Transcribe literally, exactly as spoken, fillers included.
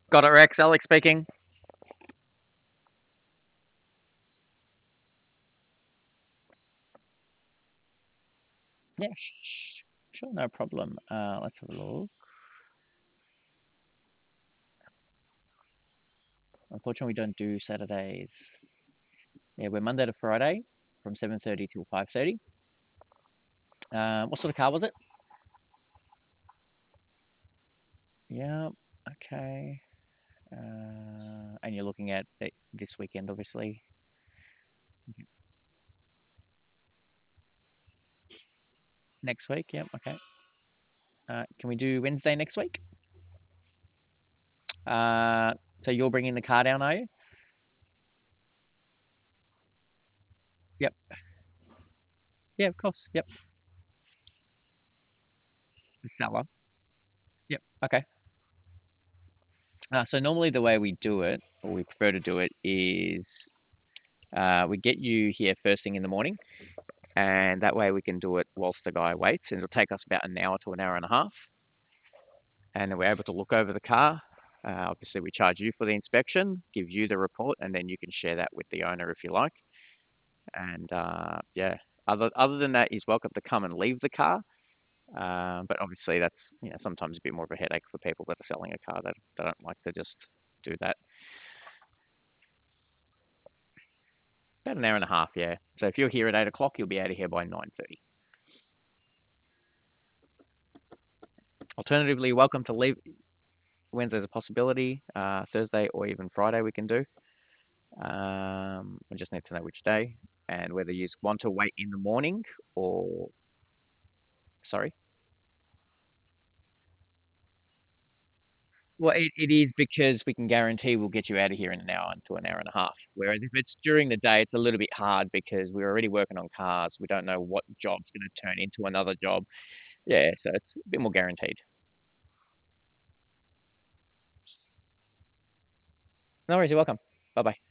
Got it, Rex. Alex speaking. Yeah, sh- sure, no problem. Uh, let's have a look. Unfortunately, we don't do Saturdays. Yeah, we're Monday to Friday from seven thirty till five thirty. Uh, what sort of car was it? Yeah, okay. Uh, and you're looking at it this weekend, obviously. Next week, yeah, okay. Uh, can we do Wednesday next week? Uh, so you're bringing the car down, are you? Yep. Yeah, of course. Yep. The seller. Yep. Okay. Uh, so normally the way we do it, or we prefer to do it, is uh, we get you here first thing in the morning, and that way we can do it whilst the guy waits, and it'll take us about an hour to an hour and a half, and then we're able to look over the car. Uh, obviously, we charge you for the inspection, give you the report, and then you can share that with the owner if you like. And uh, yeah, other other than that, he's welcome to come and leave the car. Um, but obviously, that's you know sometimes a bit more of a headache for people that are selling a car that they don't like to just do that. About an hour and a half, yeah. So if you're here at eight o'clock, you'll be out of here by nine thirty. Alternatively, you're welcome to leave. Wednesday's a possibility. Uh, Thursday or even Friday we can do. Um, I just need to know which day and whether you want to wait in the morning or sorry. Well, it, it is because we can guarantee we'll get you out of here in an hour to an hour and a half. Whereas if it's during the day, it's a little bit hard because we're already working on cars. We don't know what job's going to turn into another job. Yeah, so it's a bit more guaranteed. No worries, you're welcome. Bye bye.